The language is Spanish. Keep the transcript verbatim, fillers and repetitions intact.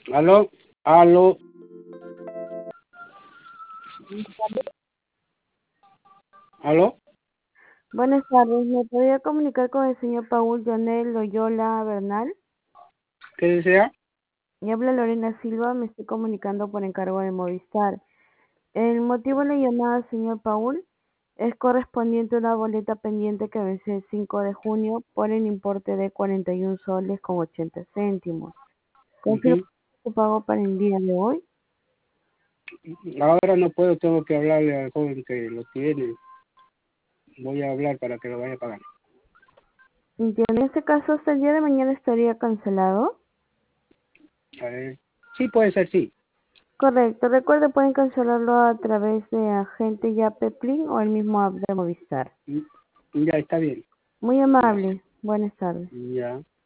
Aló, aló, aló, Buenas tardes, ¿me podría comunicar con el señor Paul Jonel Loyola Bernal? ¿qué desea? Me habla Lorena Silva, me estoy comunicando por encargo de Movistar. El motivo de la llamada, señor Paul, es correspondiente a una boleta pendiente que vence el cinco de junio por el importe de cuarenta y un soles con ochenta céntimos. ¿Confirma Ujú. su pago para el día de hoy? Ahora no puedo, tengo que hablarle al joven que lo tiene. Voy a hablar para que lo vaya a pagar. Entiendo. En este caso, hasta el día de mañana estaría cancelado. A ver, sí puede ser, sí. Correcto, recuerde, pueden cancelarlo a través de Agente Yape Plin o el mismo app de Movistar. Mm, Ya está bien. Muy Gracias. amable, buenas tardes. Ya.